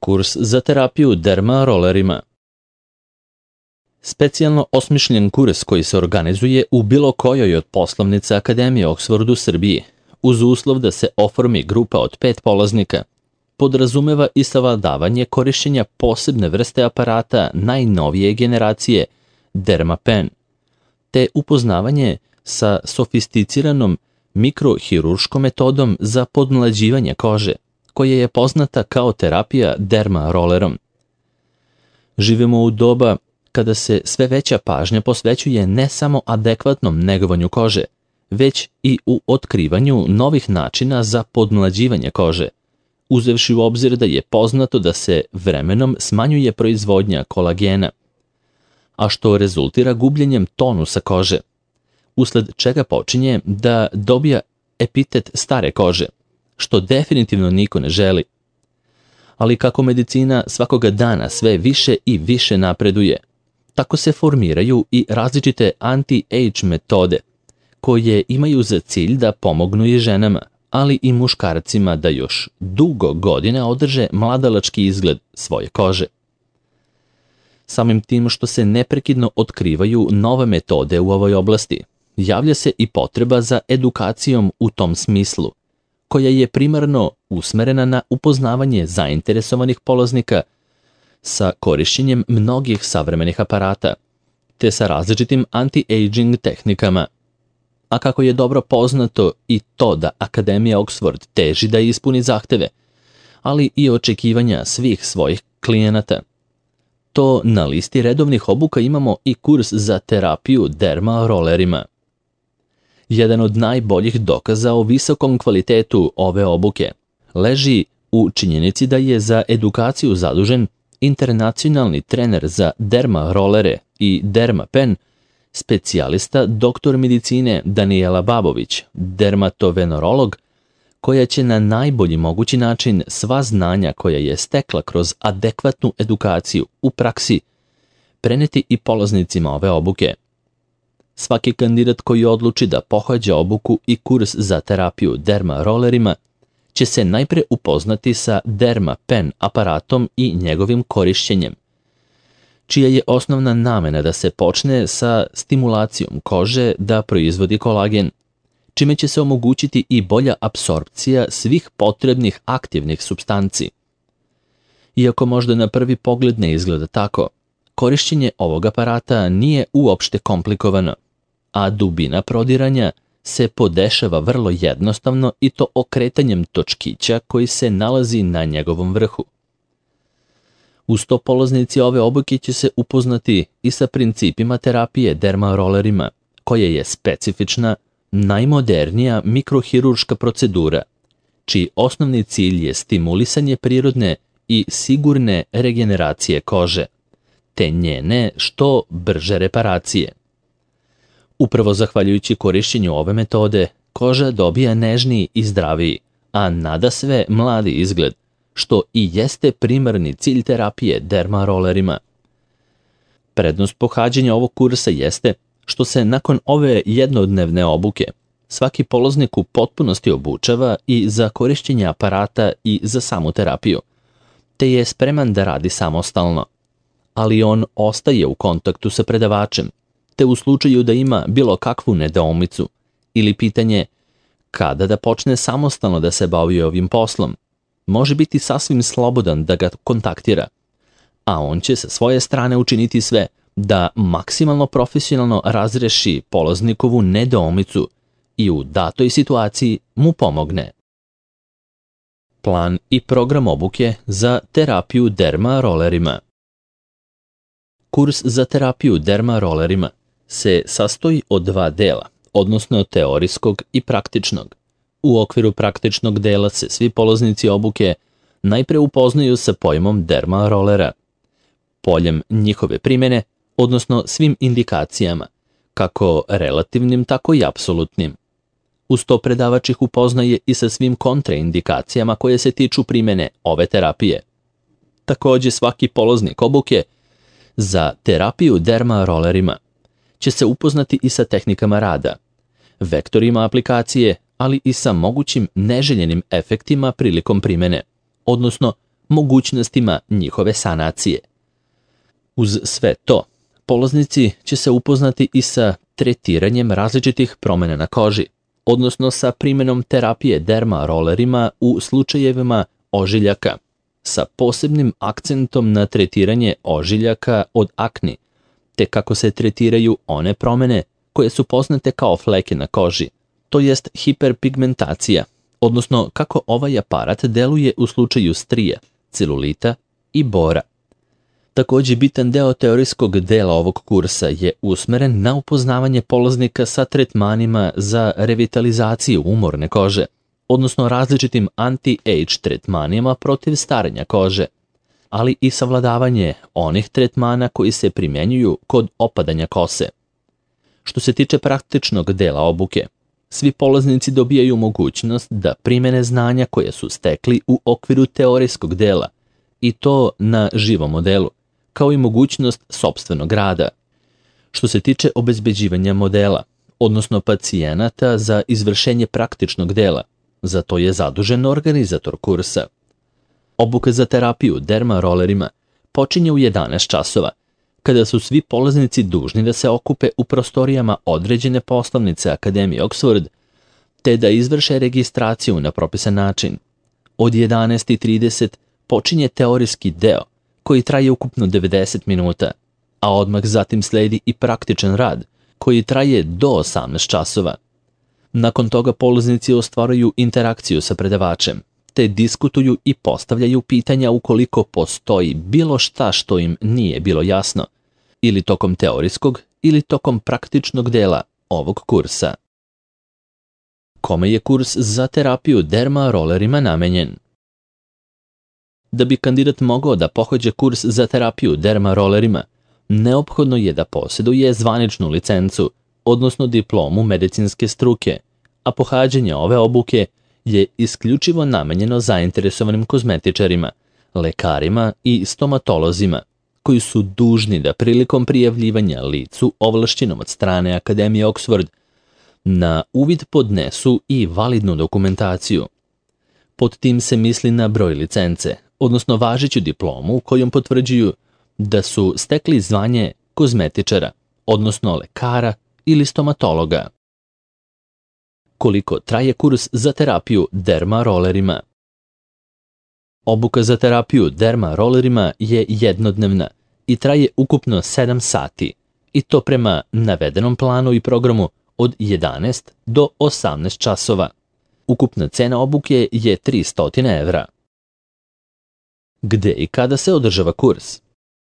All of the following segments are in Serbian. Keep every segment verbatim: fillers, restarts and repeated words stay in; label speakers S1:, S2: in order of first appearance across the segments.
S1: Kurs za terapiju derma rolerima. Specijalno osmišljen kurs koji se organizuje u bilo kojoj od poslovnica Akademije Oxford u Srbiji, uz uslov da se oformi grupa od pet polaznika, podrazumeva i savladavanje korišćenja posebne vrste aparata najnovije generacije DermaPen, te upoznavanje sa sofisticiranom mikrohirurškom metodom za podmlađivanje kože, koja je poznata kao terapija derma rolerom. Živimo u doba kada se sve veća pažnja posvećuje ne samo adekvatnom negovanju kože, već i u otkrivanju novih načina za podmlađivanje kože, uzevši u obzir da je poznato da se vremenom smanjuje proizvodnja kolagena, a što rezultira gubljenjem tonusa kože, usled čega počinje da dobija epitet stare kože, što definitivno niko ne želi. Ali kako medicina svakoga dana sve više i više napreduje, tako se formiraju i različite anti-age metode, koje imaju za cilj da pomognu i ženama, ali i muškarcima da još dugo godina održe mladalački izgled svoje kože. Samim tim što se neprekidno otkrivaju nove metode u ovoj oblasti, javlja se i potreba za edukacijom u tom smislu, koja je primarno usmerena na upoznavanje zainteresovanih polaznika sa korišćenjem mnogih savremenih aparata, te sa različitim anti-aging tehnikama. A kako je dobro poznato i to da Akademija Oxford teži da ispuni zahteve, ali i očekivanja svih svojih klijenata, to na listi redovnih obuka imamo i kurs za terapiju derma rolerima. Jedan od najboljih dokaza o visokom kvalitetu ove obuke leži u činjenici da je za edukaciju zadužen internacionalni trener za derma rolere i DermaPen, specijalista doktor medicine Danijela Babović, dermatovenerolog, koja će na najbolji mogući način sva znanja koja je stekla kroz adekvatnu edukaciju u praksi preneti i polaznicima ove obuke. Svaki kandidat koji odluči da pohađa obuku i kurs za terapiju derma rolerima će se najpre upoznati sa DermaPen aparatom i njegovim korišćenjem, čija je osnovna namena da se počne sa stimulacijom kože da proizvodi kolagen, čime će se omogućiti i bolja apsorpcija svih potrebnih aktivnih supstanci. Iako možda na prvi pogled ne izgleda tako, korišćenje ovog aparata nije uopšte komplikovano, a dubina prodiranja se podešava vrlo jednostavno i to okretanjem točkića koji se nalazi na njegovom vrhu. Uz to polaznici ove obuke će se upoznati i sa principima terapije derma rolerima, koja je specifična, najmodernija mikrohirurška procedura, čiji osnovni cilj je stimulisanje prirodne i sigurne regeneracije kože, te njene što brže reparacije. Upravo zahvaljujući korišćenju ove metode, koža dobija nežniji i zdraviji, a nadasve mladi izgled, što i jeste primarni cilj terapije derma rolerima. Prednost pohađanja ovog kursa jeste što se nakon ove jednodnevne obuke svaki polaznik u potpunosti obučava i za korišćenje aparata i za samu terapiju, te je spreman da radi samostalno, ali on ostaje u kontaktu sa predavačem, te u slučaju da ima bilo kakvu nedoumicu ili pitanje kada da počne samostalno da se bavi ovim poslom, može biti sasvim slobodan da ga kontaktira, a on će sa svoje strane učiniti sve da maksimalno profesionalno razreši polaznikovu nedoumicu i u datoj situaciji mu pomogne. Plan i program obuke za terapiju derma rolerima. Kurs za terapiju derma rolerima se sastoji od dva dela, odnosno teorijskog i praktičnog. U okviru praktičnog dela se svi polaznici obuke najpre upoznaju sa pojmom derma rolera, poljem njihove primjene, odnosno svim indikacijama, kako relativnim, tako i apsolutnim. Uz to predavač ih upoznaje i sa svim kontraindikacijama koje se tiču primjene ove terapije. Također svaki polaznik obuke za terapiju derma rolerima će se upoznati i sa tehnikama rada, vektorima aplikacije, ali i sa mogućim neželjenim efektima prilikom primjene, odnosno mogućnostima njihove sanacije. Uz sve to, polaznici će se upoznati i sa tretiranjem različitih promjena na koži, odnosno sa primjenom terapije derma rolerima u slučajevima ožiljaka, sa posebnim akcentom na tretiranje ožiljaka od akni, te kako se tretiraju one promjene koje su poznate kao fleke na koži, to jest hiperpigmentacija, odnosno kako ovaj aparat deluje u slučaju strije, celulita i bora. Također bitan deo teorijskog dela ovog kursa je usmeren na upoznavanje polaznika sa tretmanima za revitalizaciju umorne kože, odnosno različitim anti-age tretmanima protiv starenja kože, ali i savladavanje onih tretmana koji se primjenjuju kod opadanja kose. Što se tiče praktičnog dela obuke, svi polaznici dobijaju mogućnost da primene znanja koje su stekli u okviru teorijskog dela, i to na živom modelu, kao i mogućnost sopstvenog rada. Što se tiče obezbeđivanja modela, odnosno pacijenata za izvršenje praktičnog dela, za to je zadužen organizator kursa. Obuka za terapiju derma rolerima počinje u jedanaest časova, kada su svi polaznici dužni da se okupe u prostorijama određene poslovnice Akademije Oxford, te da izvrše registraciju na propisan način. Od jedanaest i trideset počinje teorijski deo, koji traje ukupno devedeset minuta, a odmah zatim sledi i praktičan rad, koji traje do osamnaest časova. Nakon toga polaznici ostvaruju interakciju sa predavačem, te diskutuju i postavljaju pitanja ukoliko postoji bilo šta što im nije bilo jasno, ili tokom teorijskog ili tokom praktičnog dela ovog kursa. Kome je kurs za terapiju derma rolerima namenjen? Da bi kandidat mogao da pohađa kurs za terapiju derma rolerima, neophodno je da posjeduje zvaničnu licencu, odnosno diplomu medicinske struke, a pohađanje ove obuke je isključivo namenjeno zainteresovanim kozmetičarima, lekarima i stomatolozima, koji su dužni da prilikom prijavljivanja licu ovlašćenom od strane Akademije Oxford na uvid podnesu i validnu dokumentaciju. Pod tim se misli na broj licence, odnosno važeću diplomu kojom potvrđuju da su stekli zvanje kozmetičara, odnosno lekara ili stomatologa. Koliko traje kurs za terapiju derma rolerima? Obuka za terapiju derma rolerima je jednodnevna i traje ukupno sedam sati, i to prema navedenom planu i programu od jedanaest do osamnaest časova. Ukupna cena obuke je tristo evra. Gde i kada se održava kurs?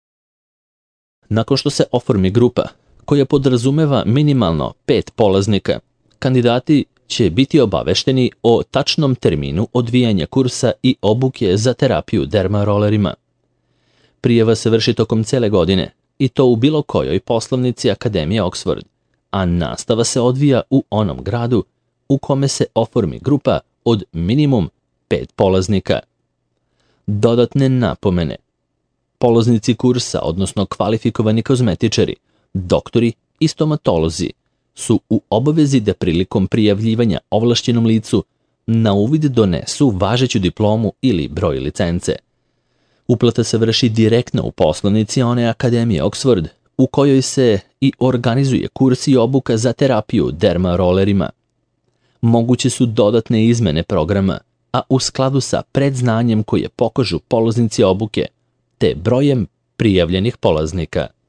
S1: Nakon što se oformi grupa, koja podrazumeva minimalno pet polaznika, kandidati će biti obavešteni o tačnom terminu odvijanja kursa i obuke za terapiju derma rolerima. Prijava se vrši tokom cele godine, i to u bilo kojoj poslovnici Akademije Oxford, a nastava se odvija u onom gradu u kome se oformi grupa od minimum pet polaznika. Dodatne napomene. Polaznici kursa, odnosno kvalifikovani kozmetičari, doktori i stomatolozi, su u obavezi da prilikom prijavljivanja ovlašćenom licu na uvid donesu važeću diplomu ili broj licence. Uplata se vrši direktno u poslovnici one Akademije Oxford, u kojoj se i organizuje kurs i obuka za terapiju derma rolerima. Moguće su dodatne izmene programa, a u skladu sa predznanjem koje pokažu polaznici obuke, te brojem prijavljenih polaznika.